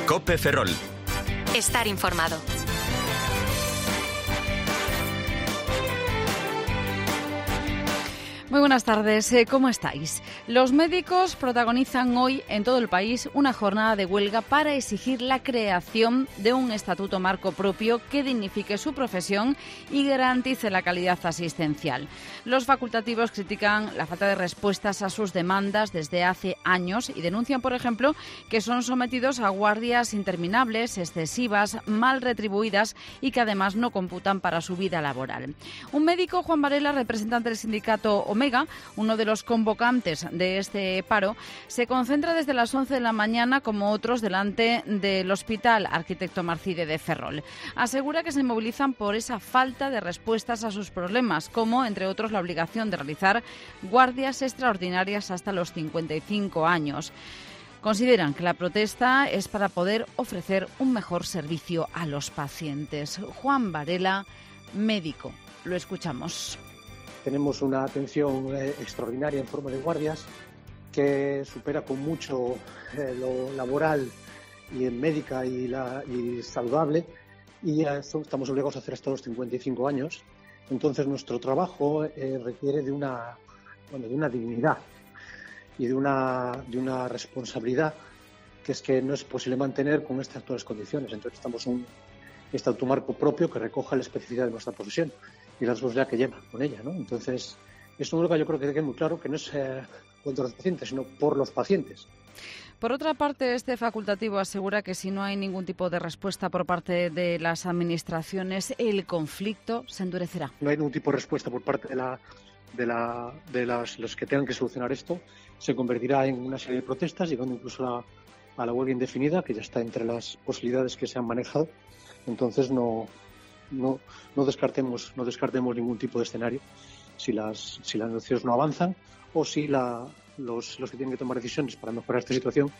COPE Ferrol. Estar informado. Muy buenas tardes, ¿cómo estáis? Los médicos protagonizan hoy en todo el país una jornada de huelga para exigir la creación de un estatuto marco propio que dignifique su profesión y garantice la calidad asistencial. Los facultativos critican la falta de respuestas a sus demandas desde hace años y denuncian, por ejemplo, que son sometidos a guardias interminables, excesivas, mal retribuidas y que además no computan para su vida laboral. Un médico, Juan Varela, representante del sindicato Omega, uno de los convocantes de este paro, se concentra desde las 11 de la mañana, como otros, delante del Hospital Arquitecto Marcide de Ferrol. Asegura que se movilizan por esa falta de respuestas a sus problemas, como, entre otros, la obligación de realizar guardias extraordinarias hasta los 55 años. Consideran que la protesta es para poder ofrecer un mejor servicio a los pacientes. Juan Varela, médico. Lo escuchamos. Tenemos una atención extraordinaria en forma de guardias que supera con mucho lo laboral y en médica y saludable, y estamos obligados a hacer hasta los 55 años. Entonces nuestro trabajo requiere de una dignidad y de una responsabilidad que es que no es posible mantener con estas actuales condiciones. Entonces estamos un estatuto marco propio que recoja la especificidad de nuestra profesión y la responsabilidad que lleva con ella, ¿no? Entonces, es un huelga, yo creo que queda muy claro que no es contra los pacientes, sino por los pacientes. Por otra parte, este facultativo asegura que si no hay ningún tipo de respuesta por parte de las administraciones, el conflicto se endurecerá. No hay ningún tipo de respuesta por parte de los que tengan que solucionar esto. Se convertirá en una serie de protestas, llegando incluso a la huelga indefinida, que ya está entre las posibilidades que se han manejado. Entonces, no descartemos ningún tipo de escenario si las negociaciones no avanzan o si los que tienen que tomar decisiones para mejorar esta situación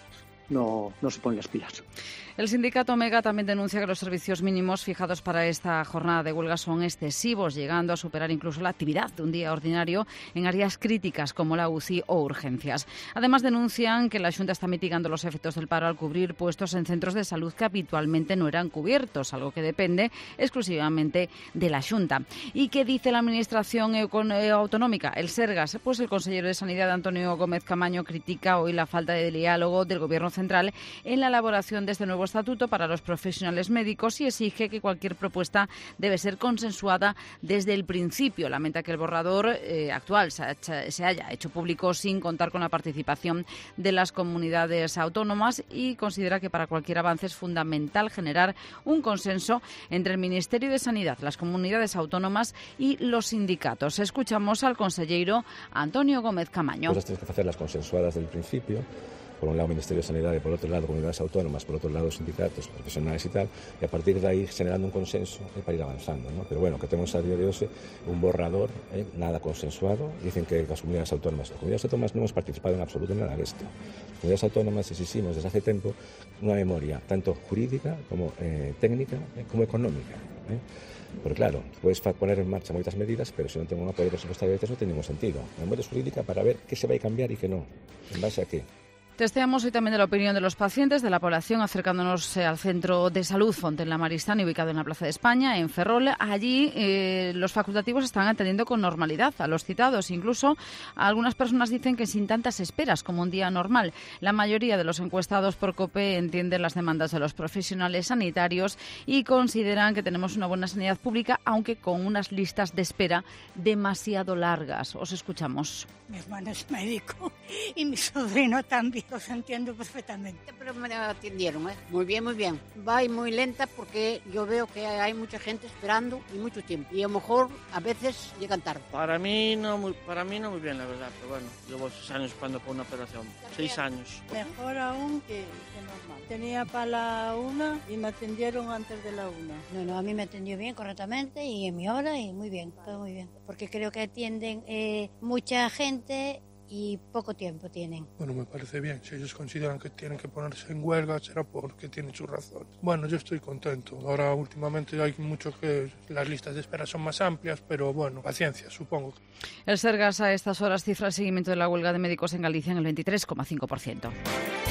no se ponen las pilas. El sindicato Omega también denuncia que los servicios mínimos fijados para esta jornada de huelga son excesivos, llegando a superar incluso la actividad de un día ordinario en áreas críticas como la UCI o urgencias. Además, denuncian que la Xunta está mitigando los efectos del paro al cubrir puestos en centros de salud que habitualmente no eran cubiertos, algo que depende exclusivamente de la Xunta. ¿Y qué dice la Administración autonómica? El Sergas, pues el consejero de Sanidad, Antonio Gómez Camaño, critica hoy la falta de diálogo del Gobierno central en la elaboración de este nuevo estatuto para los profesionales médicos y exige que cualquier propuesta debe ser consensuada desde el principio. Lamenta que el borrador actual se haya hecho público sin contar con la participación de las comunidades autónomas y considera que para cualquier avance es fundamental generar un consenso entre el Ministerio de Sanidad, las comunidades autónomas y los sindicatos. Escuchamos al consejero Antonio Gómez Camaño. Cosas tienes que hacerlas consensuadas desde el principio. Por un lado Ministerio de Sanidad y por otro lado comunidades autónomas, por otro lado sindicatos, profesionales y tal, y a partir de ahí generando un consenso para ir avanzando, ¿no? Pero bueno, que tenemos a día de hoy un borrador, nada consensuado. Dicen que las comunidades autónomas no hemos participado en absoluto en nada de esto. Las comunidades autónomas exigimos desde hace tiempo una memoria tanto jurídica como técnica como económica. Porque claro, puedes poner en marcha moitas medidas, pero se non ten un apoio presupuestario, non ten ningún sentido. A memoria jurídica para ver que se vai cambiar e que non, en base a qué. Testeamos hoy también de la opinión de los pacientes, de la población, acercándonos al Centro de Salud Fonten La Maristany, ubicado en la Plaza de España, en Ferrol. Allí los facultativos están atendiendo con normalidad a los citados. Incluso algunas personas dicen que sin tantas esperas como un día normal. La mayoría de los encuestados por COPE entienden las demandas de los profesionales sanitarios y consideran que tenemos una buena sanidad pública, aunque con unas listas de espera demasiado largas. Os escuchamos. Mi hermano es médico y mi sobrino también. Los entiendo perfectamente. Pero me atendieron, Muy bien, muy bien. Va muy lenta porque yo veo que hay mucha gente esperando y mucho tiempo. Y a lo mejor a veces llegan tarde. Para mí no muy bien, la verdad. Pero bueno, llevo 6 años esperando por una operación. 6 años. Mejor aún que normal. Tenía para la 1 y me atendieron antes de la 1. No, a mí me atendió bien, correctamente y en mi hora y muy bien, todo muy bien. Porque creo que atienden mucha gente y poco tiempo tienen. Bueno, me parece bien. Si ellos consideran que tienen que ponerse en huelga, será porque tienen su razón. Bueno, yo estoy contento. Ahora, últimamente, hay mucho que las listas de espera son más amplias, pero bueno, paciencia, supongo. El Sergas a estas horas cifra el seguimiento de la huelga de médicos en Galicia en el 23,5%.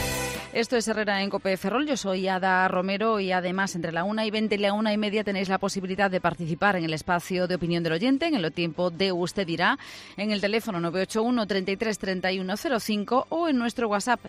Esto es Herrera en COPE Ferrol. Yo soy Ada Romero y además entre la 1:20 y la 1:30 tenéis la posibilidad de participar en el espacio de opinión del oyente, en el tiempo de Usted dirá, en el teléfono 981 33 31 05 o en nuestro WhatsApp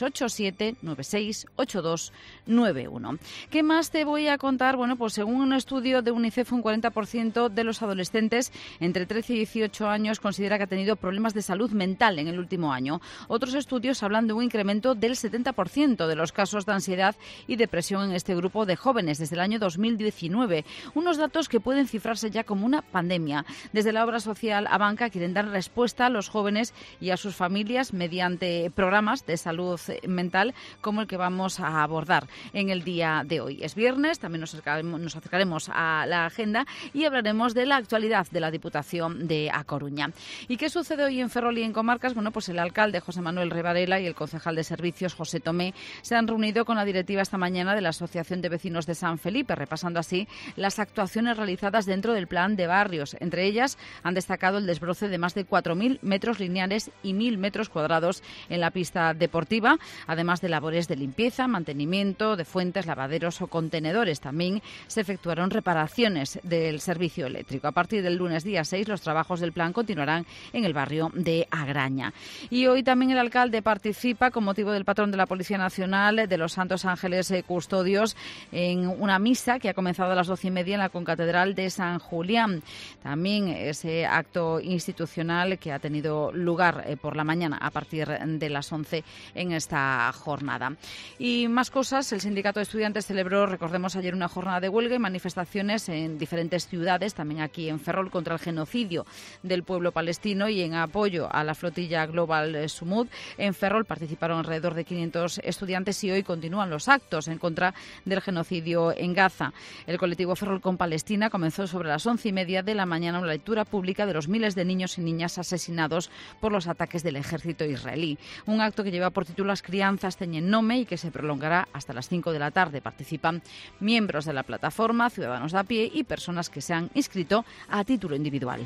687 96 82 91. ¿Qué más te voy a contar? Bueno, pues según un estudio de UNICEF, un 40% de los adolescentes entre 13 y 18 años considera que ha tenido problemas de salud mental en el último año. Otros estudios hablan de un incremento del 70% de los casos de ansiedad y depresión en este grupo de jóvenes desde el año 2019. Unos datos que pueden cifrarse ya como una pandemia. Desde la obra social Abanca quieren dar respuesta a los jóvenes y a sus familias mediante programas de salud mental como el que vamos a abordar en el día de hoy. Es viernes, también nos acercaremos a la agenda y hablaremos de la actualidad de la Diputación de A Coruña. ¿Y qué sucede hoy en Ferrol y en comarcas? Bueno, pues el alcalde José Manuel Revarela y el concejal de Servicios José Tomé se han reunido con la directiva esta mañana de la Asociación de Vecinos de San Felipe, repasando así las actuaciones realizadas dentro del plan de barrios. Entre ellas han destacado el desbroce de más de 4.000 metros lineales y 1.000 metros cuadrados en la pista deportiva, además de labores de limpieza, mantenimiento de fuentes, lavaderos o contenedores. También se efectuaron reparaciones del servicio eléctrico. A partir del lunes día 6 los trabajos del plan continuarán en el barrio de Agraña. Y hoy también el alcalde participa con motivo del patrón de la Policía Nacional de los Santos Ángeles Custodios en una misa que ha comenzado a las 12:30 en la concatedral de San Julián. También ese acto institucional que ha tenido lugar por la mañana a partir de las 11 en esta jornada. Y más cosas, el Sindicato de Estudiantes celebró, recordemos, ayer una jornada de huelga y manifestaciones en diferentes ciudades, también aquí en Ferrol, contra el genocidio del pueblo palestino y en apoyo a la flotilla Global Sumud. En Ferrol participaron alrededor de 500 estudiantes y hoy continúan los actos en contra del genocidio en Gaza. El colectivo Ferrol con Palestina comenzó sobre las 11:30 de la mañana una lectura pública de los miles de niños y niñas asesinados por los ataques del ejército israelí. Un acto que lleva por título Las crianzas teñen nome y que se prolongará hasta las 5 de la tarde. Participan miembros de la plataforma, ciudadanos de a pie y personas que se han inscrito a título individual.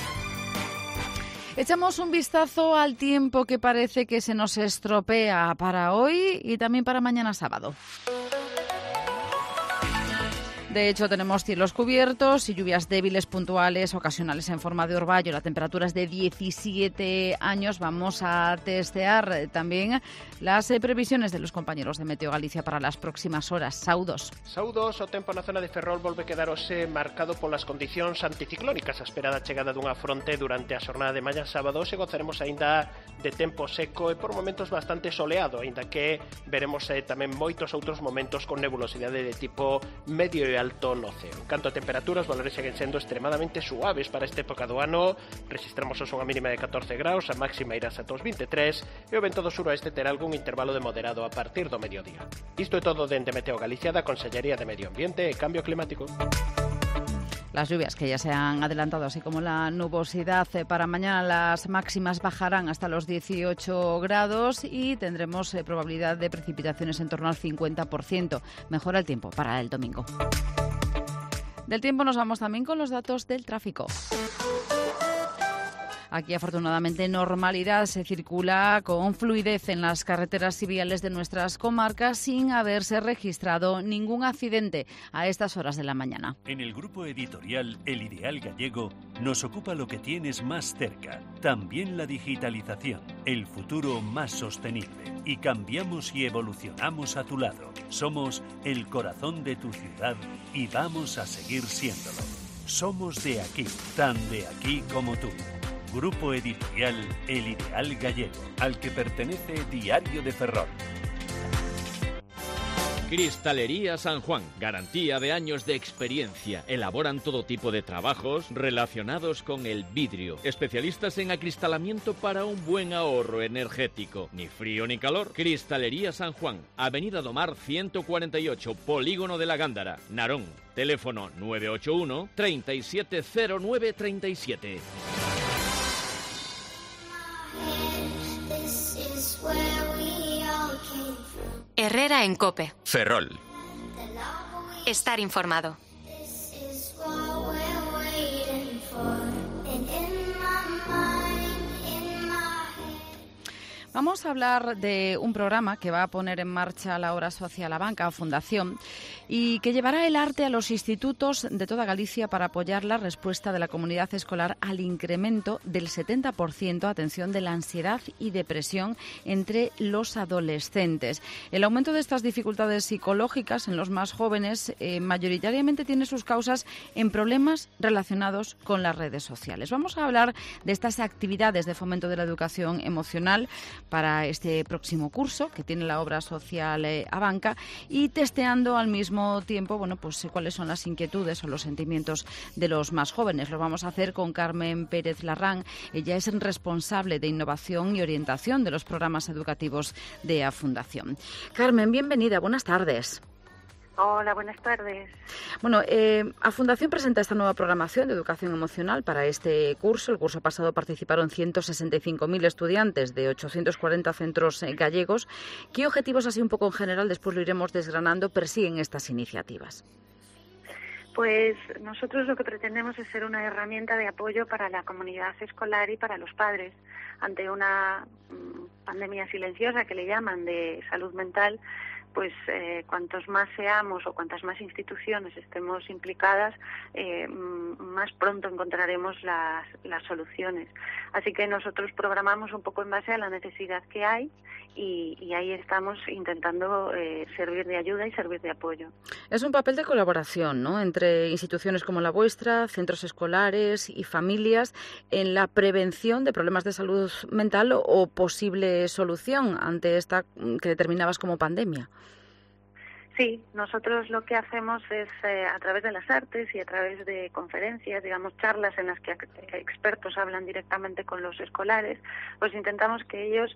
Echamos un vistazo al tiempo que parece que se nos estropea para hoy y también para mañana sábado. De hecho, tenemos cielos cubiertos y lluvias débiles, puntuales, ocasionales en forma de orvallo. La temperatura es de 17 años. Vamos a testear también las previsiones de los compañeros de Meteo Galicia para las próximas horas. Saúdos. Saúdos, o tempo na zona de Ferrol volve quedar hoxe marcado polas condicións anticiclónicas. A esperada chegada dunha fronte durante a xornada de mañá sábado se gozaremos aínda de tempo seco e por momentos bastante soleado, aínda que veremos tamén moitos outros momentos con nebulosidade de tipo medio e alto no ceo. En canto a temperatura, os valores seguen sendo extremadamente suaves para esta época do ano. Registramos hoxe unha mínima de 14 graus, a máxima irás ata os 23 e o vento do suroeste terá algún intervalo de moderado a partir do mediodía. Isto é todo dende Meteo Galicia, da Consellería de Medio Ambiente e Cambio Climático. Las lluvias que ya se han adelantado, así como la nubosidad, para mañana las máximas bajarán hasta los 18 grados y tendremos probabilidad de precipitaciones en torno al 50%. Mejora el tiempo para el domingo. Del tiempo nos vamos también con los datos del tráfico. Aquí, afortunadamente, normalidad. Se circula con fluidez en las carreteras y viales de nuestras comarcas sin haberse registrado ningún accidente a estas horas de la mañana. En el grupo editorial El Ideal Gallego nos ocupa lo que tienes más cerca, también la digitalización, el futuro más sostenible. Y cambiamos y evolucionamos a tu lado. Somos el corazón de tu ciudad y vamos a seguir siéndolo. Somos de aquí, tan de aquí como tú. Grupo editorial El Ideal Gallego, al que pertenece Diario de Ferrol. Cristalería San Juan, garantía de años de experiencia. Elaboran todo tipo de trabajos relacionados con el vidrio. Especialistas en acristalamiento para un buen ahorro energético. Ni frío ni calor. Cristalería San Juan, Avenida do Mar 148, Polígono de la Gándara, Narón. Teléfono 981 370937. Herrera en COPE. Ferrol. Estar informado. Vamos a hablar de un programa que va a poner en marcha la Obra Social Abanca Fundación y que llevará el arte a los institutos de toda Galicia para apoyar la respuesta de la comunidad escolar al incremento del 70%, atención, de la ansiedad y depresión entre los adolescentes. El aumento de estas dificultades psicológicas en los más jóvenes mayoritariamente tiene sus causas en problemas relacionados con las redes sociales. Vamos a hablar de estas actividades de fomento de la educación emocional para este próximo curso que tiene la Obra Social Abanca y testeando al mismo tiempo, cuáles son las inquietudes o los sentimientos de los más jóvenes. Lo vamos a hacer con Carmen Pérez Larrán. Ella es responsable de innovación y orientación de los programas educativos de A Fundación. Carmen, bienvenida. Buenas tardes. Hola, buenas tardes. A Fundación presenta esta nueva programación de educación emocional para este curso. El curso pasado participaron 165.000 estudiantes de 840 centros gallegos. ¿Qué objetivos, así un poco en general, después lo iremos desgranando, persiguen estas iniciativas? Pues nosotros lo que pretendemos es ser una herramienta de apoyo para la comunidad escolar y para los padres ante una pandemia silenciosa que le llaman de salud mental. Pues cuantos más seamos o cuantas más instituciones estemos implicadas, más pronto encontraremos las soluciones. Así que nosotros programamos un poco en base a la necesidad que hay y ahí estamos intentando servir de ayuda y servir de apoyo. Es un papel de colaboración, ¿no?, entre instituciones como la vuestra, centros escolares y familias en la prevención de problemas de salud mental o posible solución ante esta que determinabas como pandemia. Sí, nosotros lo que hacemos es a través de las artes y a través de conferencias, digamos charlas en las que expertos hablan directamente con los escolares, pues intentamos que ellos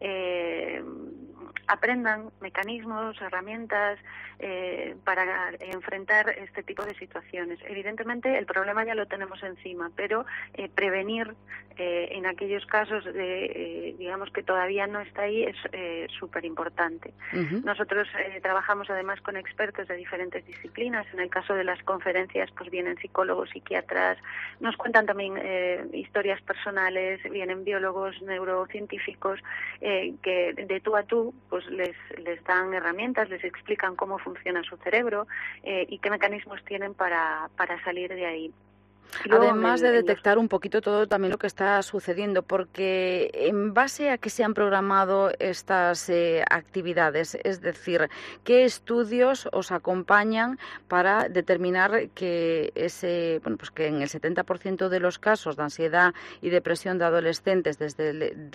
aprendan mecanismos, herramientas para enfrentar este tipo de situaciones. Evidentemente el problema ya lo tenemos encima, pero prevenir en aquellos casos digamos que todavía no está ahí es súper importante. Uh-huh. Nosotros trabajamos además con expertos de diferentes disciplinas. En el caso de las conferencias pues vienen psicólogos, psiquiatras, nos cuentan también historias personales, vienen biólogos, neurocientíficos que de tú a tú pues les dan herramientas, les explican cómo funciona su cerebro y qué mecanismos tienen para salir de ahí. Además de detectar un poquito todo también lo que está sucediendo, porque en base a qué se han programado estas actividades, es decir, ¿qué estudios os acompañan para determinar que que en el 70% de los casos de ansiedad y depresión de adolescentes desde el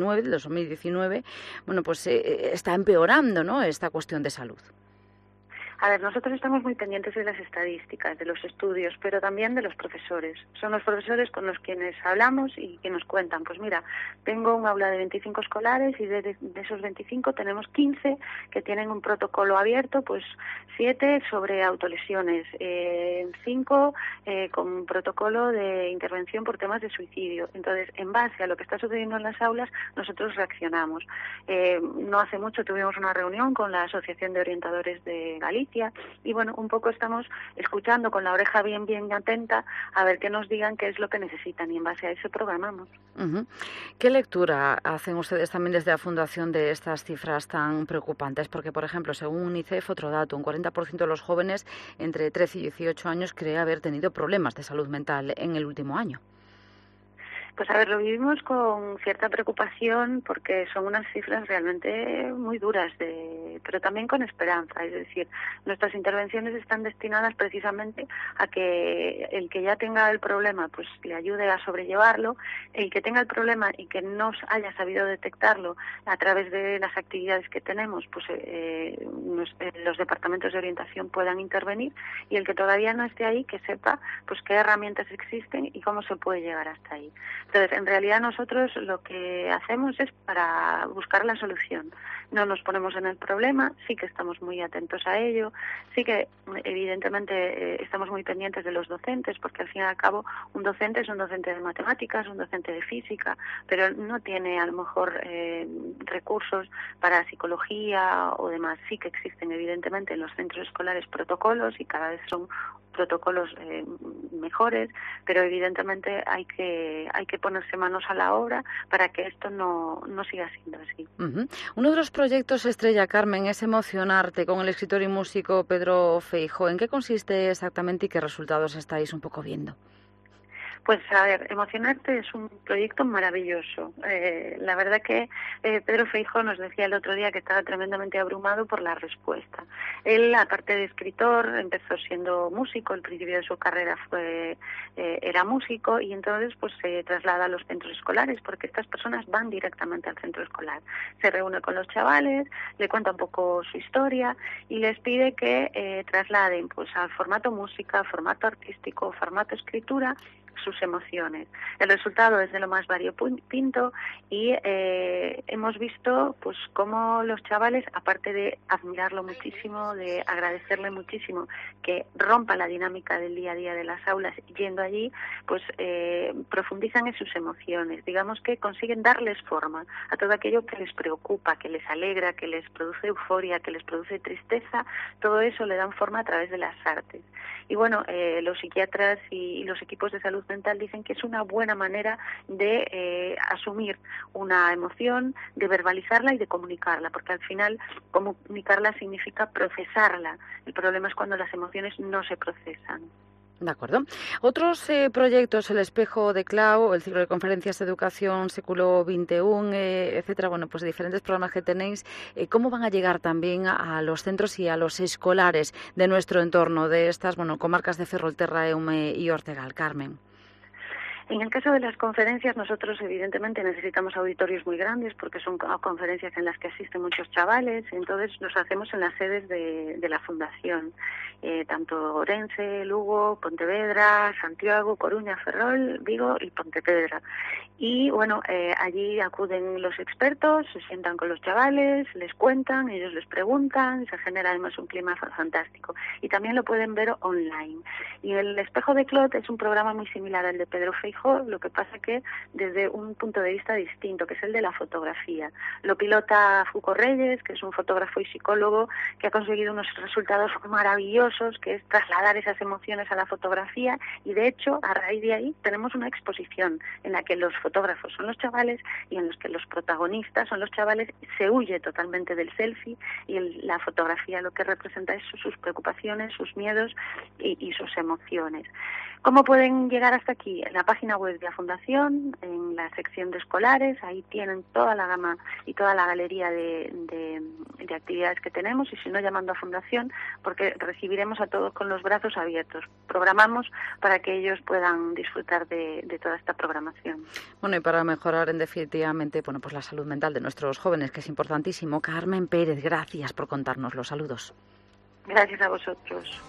2019, está empeorando, ¿no?, esta cuestión de salud? A ver, nosotros estamos muy pendientes de las estadísticas, de los estudios, pero también de los profesores. Son los profesores con los quienes hablamos y que nos cuentan, pues mira, tengo un aula de 25 escolares y de esos 25 tenemos 15 que tienen un protocolo abierto, pues 7 sobre autolesiones, 5 con un protocolo de intervención por temas de suicidio. Entonces, en base a lo que está sucediendo en las aulas, nosotros reaccionamos. No hace mucho tuvimos una reunión con la Asociación de Orientadores de Galicia y un poco estamos escuchando con la oreja bien atenta a ver qué nos digan qué es lo que necesitan y en base a eso programamos. Uh-huh. ¿Qué lectura hacen ustedes también desde la Fundación de estas cifras tan preocupantes? Porque, por ejemplo, según UNICEF, otro dato, un 40% de los jóvenes entre 13 y 18 años cree haber tenido problemas de salud mental en el último año. Pues a ver, lo vivimos con cierta preocupación porque son unas cifras realmente muy duras, pero también con esperanza. Es decir, nuestras intervenciones están destinadas precisamente a que el que ya tenga el problema pues le ayude a sobrellevarlo, el que tenga el problema y que no haya sabido detectarlo a través de las actividades que tenemos, pues los departamentos de orientación puedan intervenir y el que todavía no esté ahí que sepa pues qué herramientas existen y cómo se puede llegar hasta ahí. Entonces, en realidad nosotros lo que hacemos es para buscar la solución. No nos ponemos en el problema, sí que estamos muy atentos a ello, sí que evidentemente estamos muy pendientes de los docentes, porque al fin y al cabo un docente es un docente de matemáticas, un docente de física, pero no tiene a lo mejor recursos para psicología o demás. Sí que existen evidentemente en los centros escolares protocolos y cada vez son protocolos mejores, pero evidentemente hay que ponerse manos a la obra para que esto no siga siendo así. Uno de los proyectos estrella, Carmen, es Emocionarte con el escritor y músico Pedro Feijóo. ¿En qué consiste exactamente y qué resultados estáis un poco viendo? Pues a ver, Emocionarte es un proyecto maravilloso. La verdad que Pedro Feijóo nos decía el otro día que estaba tremendamente abrumado por la respuesta. Él, aparte de escritor, empezó siendo músico, el principio de su carrera era músico, y entonces pues se traslada a los centros escolares, porque estas personas van directamente al centro escolar. Se reúne con los chavales, le cuenta un poco su historia y les pide que trasladen pues al formato música, formato artístico, formato escritura, sus emociones. El resultado es de lo más variopinto y hemos visto pues cómo los chavales, aparte de admirarlo muchísimo, de agradecerle muchísimo que rompa la dinámica del día a día de las aulas yendo allí, pues profundizan en sus emociones, digamos que consiguen darles forma a todo aquello que les preocupa, que les alegra, que les produce euforia, que les produce tristeza. Todo eso le dan forma a través de las artes. Y bueno, los psiquiatras y los equipos de salud mental dicen que es una buena manera de asumir una emoción, de verbalizarla y de comunicarla, porque al final comunicarla significa procesarla. El problema es cuando las emociones no se procesan. De acuerdo. Otros proyectos, el Espejo de Clau, el ciclo de conferencias de educación século XXI, etcétera, bueno, pues diferentes programas que tenéis, ¿cómo van a llegar también a los centros y a los escolares de nuestro entorno, de estas, bueno, comarcas de Ferrolterra, Eume y Ortegal? Carmen. En el caso de las conferencias, nosotros evidentemente necesitamos auditorios muy grandes porque son conferencias en las que asisten muchos chavales, entonces los hacemos en las sedes de la Fundación, tanto Orense, Lugo, Pontevedra, Santiago, Coruña, Ferrol, Vigo y Pontevedra. Y bueno, allí acuden los expertos, se sientan con los chavales, les cuentan, ellos les preguntan, se genera además un clima fantástico. Y también lo pueden ver online. Y el Espejo de Clot es un programa muy similar al de Pedro Feijóo, lo que pasa que desde un punto de vista distinto, que es el de la fotografía. Lo pilota Foucault Reyes, que es un fotógrafo y psicólogo que ha conseguido unos resultados maravillosos, que es trasladar esas emociones a la fotografía, y de hecho, a raíz de ahí, tenemos una exposición en la que los fotógrafos son los chavales y en los que los protagonistas son los chavales. Se huye totalmente del selfie y la fotografía lo que representa es sus preocupaciones, sus miedos y sus emociones. ¿Cómo pueden llegar hasta aquí? En la página web de la Fundación, en la sección de escolares, ahí tienen toda la gama y toda la galería de actividades que tenemos, y si no, llamando a Fundación, porque recibiremos a todos con los brazos abiertos. Programamos para que ellos puedan disfrutar de toda esta programación. Bueno, y para mejorar definitivamente, bueno, pues la salud mental de nuestros jóvenes, que es importantísimo. Carmen Pérez, gracias por contarnos los saludos. Gracias a vosotros.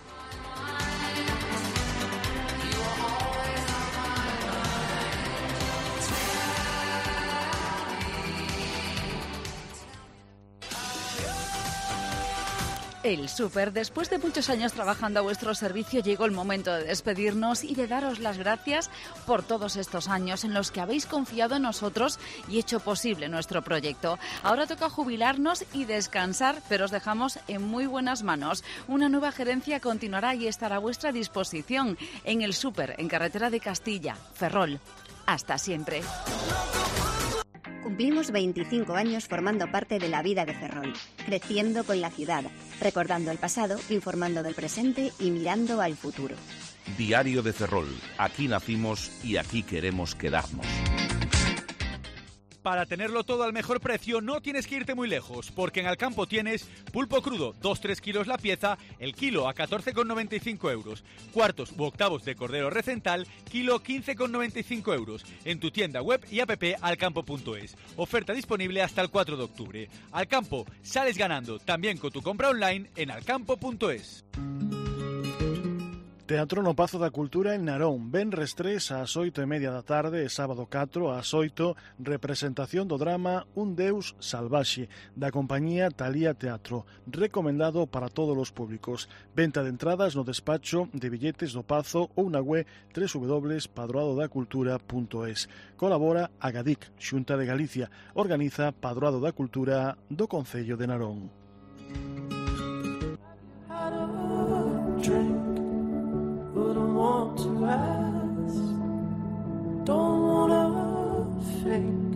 El Súper, después de muchos años trabajando a vuestro servicio, llegó el momento de despedirnos y de daros las gracias por todos estos años en los que habéis confiado en nosotros y hecho posible nuestro proyecto. Ahora toca jubilarnos y descansar, pero os dejamos en muy buenas manos. Una nueva gerencia continuará y estará a vuestra disposición en El Súper, en Carretera de Castilla, Ferrol. Hasta siempre. Cumplimos 25 años formando parte de la vida de Ferrol, creciendo con la ciudad, recordando el pasado, informando del presente y mirando al futuro. Diario de Ferrol. Aquí nacimos y aquí queremos quedarnos. Para tenerlo todo al mejor precio no tienes que irte muy lejos, porque en Alcampo tienes pulpo crudo, 2-3 kilos la pieza, el kilo a 14,95 euros. Cuartos u octavos de cordero recental, kilo 15,95 euros. En tu tienda web y app alcampo.es. Oferta disponible hasta el 4 de octubre. Alcampo, sales ganando, también con tu compra online en alcampo.es. Teatro no Pazo da Cultura en Narón, venres 3 ás 8:30 da tarde e sábado 4 ás 8, representación do drama Un Deus Salvaxe, da compañía Talía Teatro, recomendado para todos os públicos. Venta de entradas no despacho de billetes do Pazo ou na web www.padroadodacultura.es. Colabora Agadic, Xunta de Galicia, organiza Padroado da Cultura do Concello de Narón. Wouldn't want want to ask, don't wanna think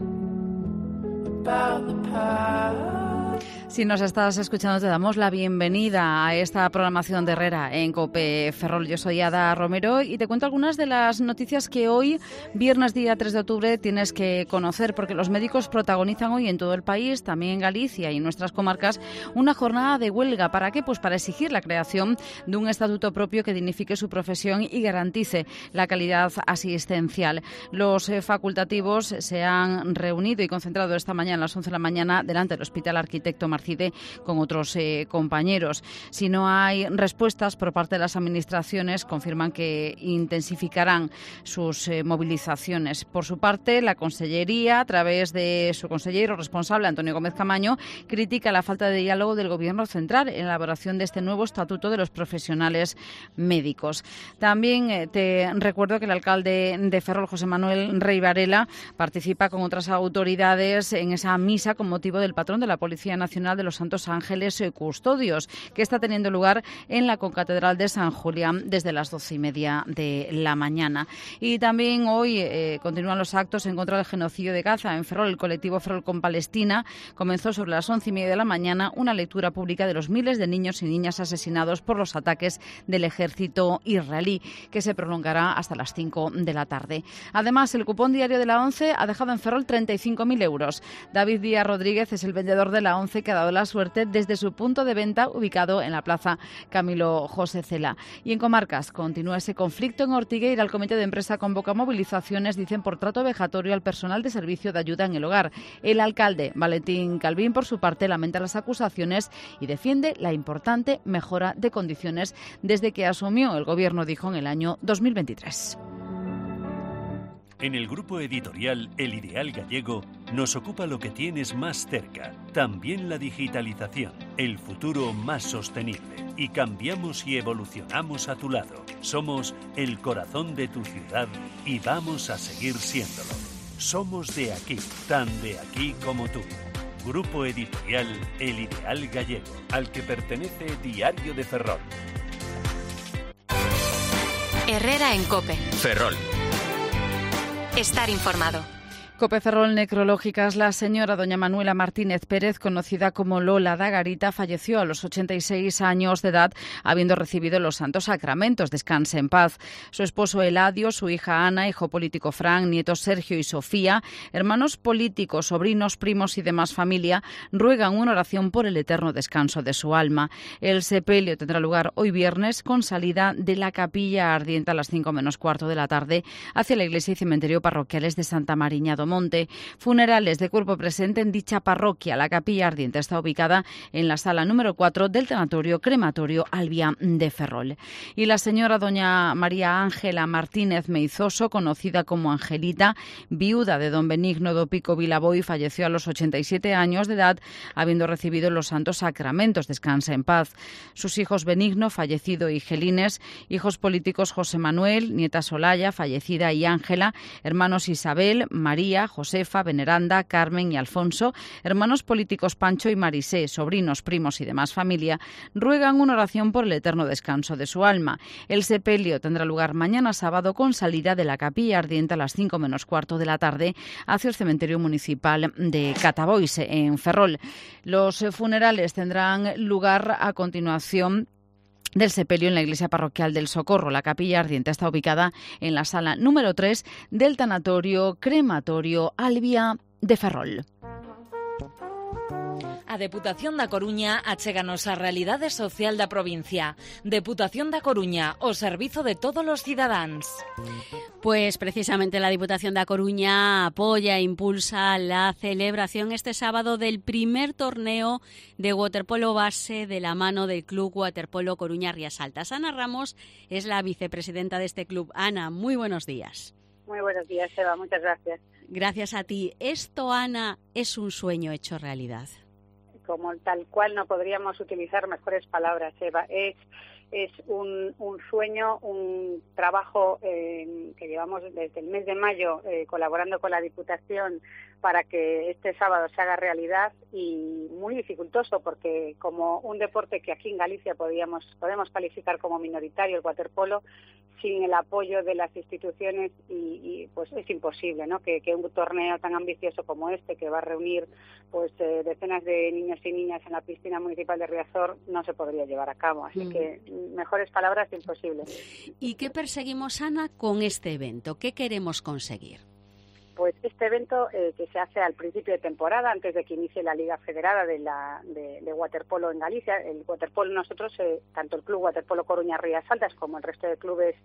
about the past. Si nos estás escuchando, te damos la bienvenida a esta programación de Herrera en COPE Ferrol. Yo soy Ada Romero y te cuento algunas de las noticias que hoy, viernes día 3 de octubre, tienes que conocer, porque los médicos protagonizan hoy en todo el país, también en Galicia y en nuestras comarcas, una jornada de huelga. ¿Para qué? Pues para exigir la creación de un estatuto propio que dignifique su profesión y garantice la calidad asistencial. Los facultativos se han reunido y concentrado esta mañana a las 11 de la mañana delante del Hospital Arquitecto Marcide con otros compañeros. Si no hay respuestas por parte de las administraciones, confirman que intensificarán sus movilizaciones. Por su parte, la Consellería, a través de su consejero responsable, Antonio Gómez Camaño, critica la falta de diálogo del Gobierno central en la elaboración de este nuevo estatuto de los profesionales médicos. También te recuerdo que el alcalde de Ferrol, José Manuel Rey Varela, participa con otras autoridades en esa misa con motivo del patrón de la Policía Nacional de los Santos Ángeles Custodios, que está teniendo lugar en la Concatedral de San Julián desde las 12:30 de la mañana. Y también hoy continúan los actos en contra del genocidio de Gaza. En Ferrol, el colectivo Ferrol con Palestina comenzó sobre las 11:30 de la mañana una lectura pública de los miles de niños y niñas asesinados por los ataques del ejército israelí, que se prolongará hasta las 5 de la tarde. Además, el cupón diario de la ONCE ha dejado en Ferrol 35.000 euros. David Díaz Rodríguez es el vendedor de la ONCE que ha dado la suerte desde su punto de venta ubicado en la plaza Camilo José Cela. Y en comarcas continúa ese conflicto en Ortigueira. El comité de empresa convoca movilizaciones, dicen, por trato vejatorio al personal de servicio de ayuda en el hogar. El alcalde Valentín Calvín, por su parte, lamenta las acusaciones y defiende la importante mejora de condiciones desde que asumió el gobierno, dijo, en el año 2023. En el grupo editorial El Ideal Gallego nos ocupa lo que tienes más cerca, también la digitalización, el futuro más sostenible. Y cambiamos y evolucionamos a tu lado. Somos el corazón de tu ciudad y vamos a seguir siéndolo. Somos de aquí, tan de aquí como tú. Grupo editorial El Ideal Gallego, al que pertenece Diario de Ferrol. Herrera en COPE. Ferrol. Estar informado. COPE Ferrol Necrológicas. La señora doña Manuela Martínez Pérez, conocida como Lola da Garita, falleció a los 86 años de edad, habiendo recibido los santos sacramentos. Descanse en paz. Su esposo Eladio, su hija Ana, hijo político Fran, nietos Sergio y Sofía, hermanos políticos, sobrinos, primos y demás familia, ruegan una oración por el eterno descanso de su alma. El sepelio tendrá lugar hoy viernes con salida de la Capilla Ardiente a las 5 menos cuarto de la tarde hacia la iglesia y cementerio parroquiales de Santa Mariña do Monte. Funerales de cuerpo presente en dicha parroquia. La Capilla Ardiente está ubicada en la sala número 4 del tanatorio crematorio Albia de Ferrol. Y la señora doña María Ángela Martínez Meizoso, conocida como Angelita, viuda de don Benigno do Pico Vilaboy, falleció a los 87 años de edad, habiendo recibido los santos sacramentos. Descansa en paz. Sus hijos Benigno, fallecido, y Gelines, hijos políticos José Manuel, nieta Solaya, fallecida, y Ángela, hermanos Isabel, María, Josefa, Veneranda, Carmen y Alfonso, hermanos políticos Pancho y Marisé, sobrinos, primos y demás familia, ruegan una oración por el eterno descanso de su alma. El sepelio tendrá lugar mañana sábado con salida de la Capilla Ardiente a las 5 menos cuarto de la tarde hacia el cementerio municipal de Cataboise, en Ferrol. Los funerales tendrán lugar a continuación del sepelio en la iglesia parroquial del Socorro. La Capilla Ardiente está ubicada en la sala número 3 del tanatorio crematorio Albia de Ferrol. A Deputación da Coruña achéganos a realidade social da provincia. Deputación da Coruña, o servizo de todos os cidadáns. Pues precisamente la Diputación da Coruña apoya e impulsa la celebración este sábado del primer torneo de waterpolo base de la mano del Club Waterpolo Coruña Rías Altas. Ana Ramos es la vicepresidenta de este club. Ana, muy buenos días. Muy buenos días, Eva, muchas gracias. Gracias a ti. Esto, Ana, es un sueño hecho realidad. Como tal cual no podríamos utilizar mejores palabras, Eva. Es un sueño, un trabajo que llevamos desde el mes de mayo colaborando con la Diputación para que este sábado se haga realidad, y muy dificultoso porque como un deporte que aquí en Galicia podemos calificar como minoritario, el waterpolo, sin el apoyo de las instituciones y pues es imposible, ¿no? Que un torneo tan ambicioso como este, que va a reunir pues decenas de niños y niñas en la piscina municipal de Riazor, no se podría llevar a cabo. Así que mejores palabras, imposible. ¿Y qué perseguimos, Ana, con este evento? ¿Qué queremos conseguir? Pues este evento que se hace al principio de temporada, antes de que inicie la Liga Federada de waterpolo en Galicia. El waterpolo, nosotros, tanto el Club Waterpolo Coruña Rías Altas como el resto de clubes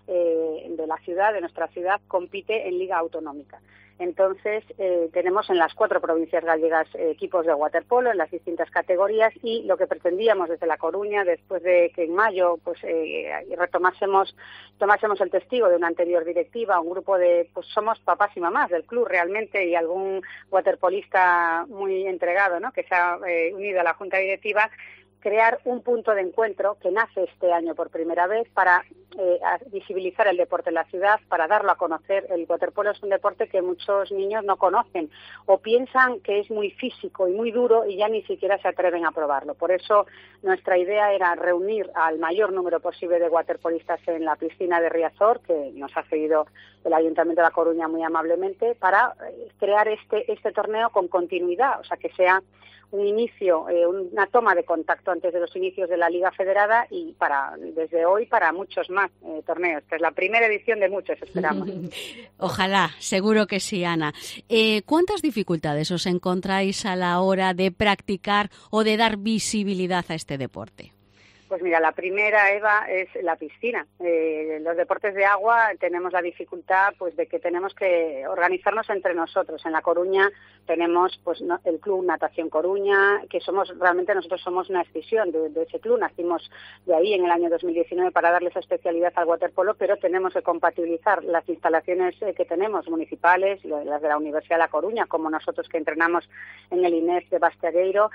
de la ciudad, de nuestra ciudad, compite en Liga Autonómica. Entonces, tenemos en las 4 provincias gallegas equipos de waterpolo en las distintas categorías, y lo que pretendíamos desde La Coruña, después de que en mayo pues tomásemos el testigo de una anterior directiva, un grupo de, pues somos papás y mamás del club realmente, y algún waterpolista muy entregado, ¿no?, que se ha unido a la Junta Directiva, crear un punto de encuentro que nace este año por primera vez para visibilizar el deporte en la ciudad, para darlo a conocer. El waterpolo es un deporte que muchos niños no conocen o piensan que es muy físico y muy duro y ya ni siquiera se atreven a probarlo. Por eso nuestra idea era reunir al mayor número posible de waterpolistas en la piscina de Riazor, que nos ha cedido el Ayuntamiento de La Coruña muy amablemente, para crear este torneo con continuidad, o sea, que sea un inicio, una toma de contacto antes de los inicios de la Liga Federada, y desde hoy para muchos más torneos. Esta es la primera edición de muchos, esperamos. Ojalá, seguro que sí, Ana. ¿Cuántas dificultades os encontráis a la hora de practicar o de dar visibilidad a este deporte? Pues mira, la primera, Eva, es la piscina. Los deportes de agua tenemos la dificultad pues de que tenemos que organizarnos entre nosotros. En La Coruña tenemos pues el Club Natación Coruña, que nosotros somos una escisión de ese club. Nacimos de ahí en el año 2019 para darle esa especialidad al waterpolo, pero tenemos que compatibilizar las instalaciones que tenemos municipales, las de la Universidad de La Coruña, como nosotros que entrenamos en el INEF de Bastiagueiro,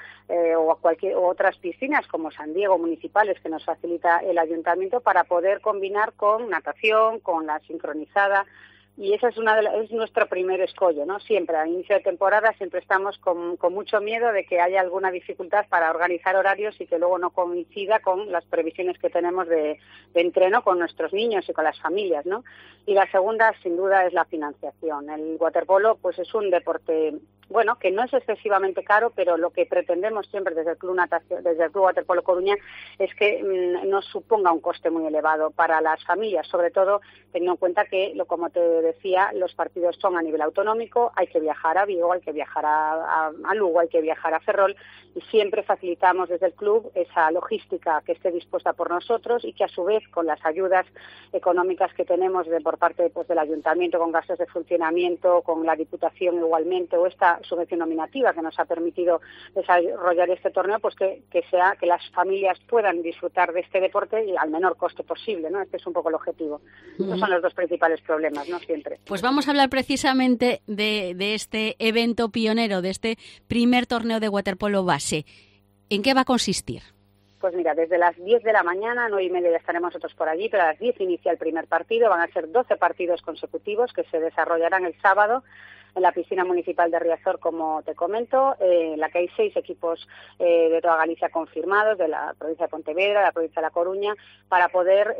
o otras piscinas como San Diego municipales, que nos facilita el ayuntamiento, para poder combinar con natación, con la sincronizada. Y esa es nuestro primer escollo, ¿no? Siempre, a inicio de temporada, siempre estamos con mucho miedo de que haya alguna dificultad para organizar horarios y que luego no coincida con las previsiones que tenemos de entreno con nuestros niños y con las familias, ¿no? Y la segunda, sin duda, es la financiación. El waterpolo, pues es un deporte, bueno, que no es excesivamente caro, pero lo que pretendemos siempre desde el Club Waterpolo Coruña es que no suponga un coste muy elevado para las familias, sobre todo teniendo en cuenta que, como te decía, los partidos son a nivel autonómico, hay que viajar a Vigo, hay que viajar a Lugo, hay que viajar a Ferrol, y siempre facilitamos desde el club esa logística que esté dispuesta por nosotros, y que a su vez, con las ayudas económicas que tenemos por parte pues del ayuntamiento, con gastos de funcionamiento, con la Diputación igualmente, o esta subvención nominativa que nos ha permitido desarrollar este torneo, pues que las familias puedan disfrutar de este deporte y al menor coste posible, ¿no? Este es un poco el objetivo. Esos son los dos principales problemas, ¿no? Siempre. Pues vamos a hablar precisamente de este evento pionero, de este primer torneo de waterpolo base. ¿En qué va a consistir? Pues mira, desde las 10 de la mañana, 9:30 ya estaremos nosotros por allí, pero a las 10 inicia el primer partido. Van a ser 12 partidos consecutivos que se desarrollarán el sábado en la piscina municipal de Riazor, como te comento, en la que hay 6 equipos de toda Galicia confirmados, de la provincia de Pontevedra, de la provincia de La Coruña, para poder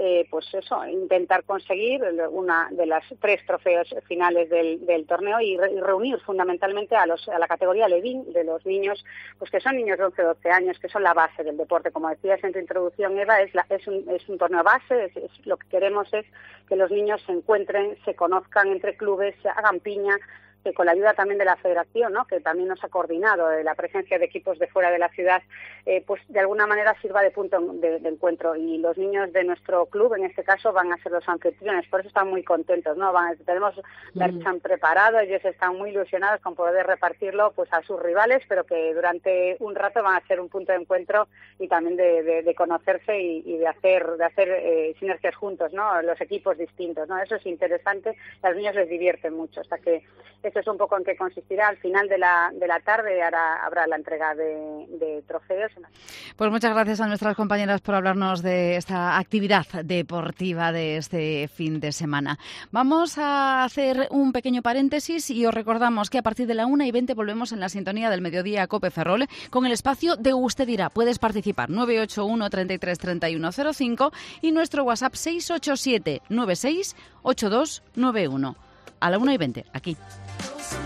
intentar conseguir una de las 3 trofeos finales del torneo y reunir fundamentalmente a la categoría Levín, de los niños, pues que son niños de 11-12 años, que son la base del deporte. Como decías en tu introducción, Eva, es un torneo base, lo que queremos es que los niños se encuentren, se conozcan entre clubes, hagan piña, que con la ayuda también de la Federación, ¿no?, que también nos ha coordinado la presencia de equipos de fuera de la ciudad, pues de alguna manera sirva de punto de encuentro. Y los niños de nuestro club, en este caso, van a ser los anfitriones, por eso están muy contentos, ¿no? Tenemos Merchan preparado, ellos están muy ilusionados con poder repartirlo pues a sus rivales, pero que durante un rato van a ser un punto de encuentro y también de conocerse y de hacer sinergias juntos, ¿no?, los equipos distintos, ¿no? Eso es interesante, a los niños les divierte mucho, hasta que Eso es un poco en qué consistirá. Al final de la tarde habrá la entrega de trofeos. Pues muchas gracias a nuestras compañeras por hablarnos de esta actividad deportiva de este fin de semana. Vamos a hacer un pequeño paréntesis y os recordamos que a partir de la 1:20 volvemos en la sintonía del mediodía COPE Ferrol con el espacio de Usted dirá. Puedes participar 981 33 31 05 y nuestro WhatsApp 687 96 8291. A la 1:20, aquí.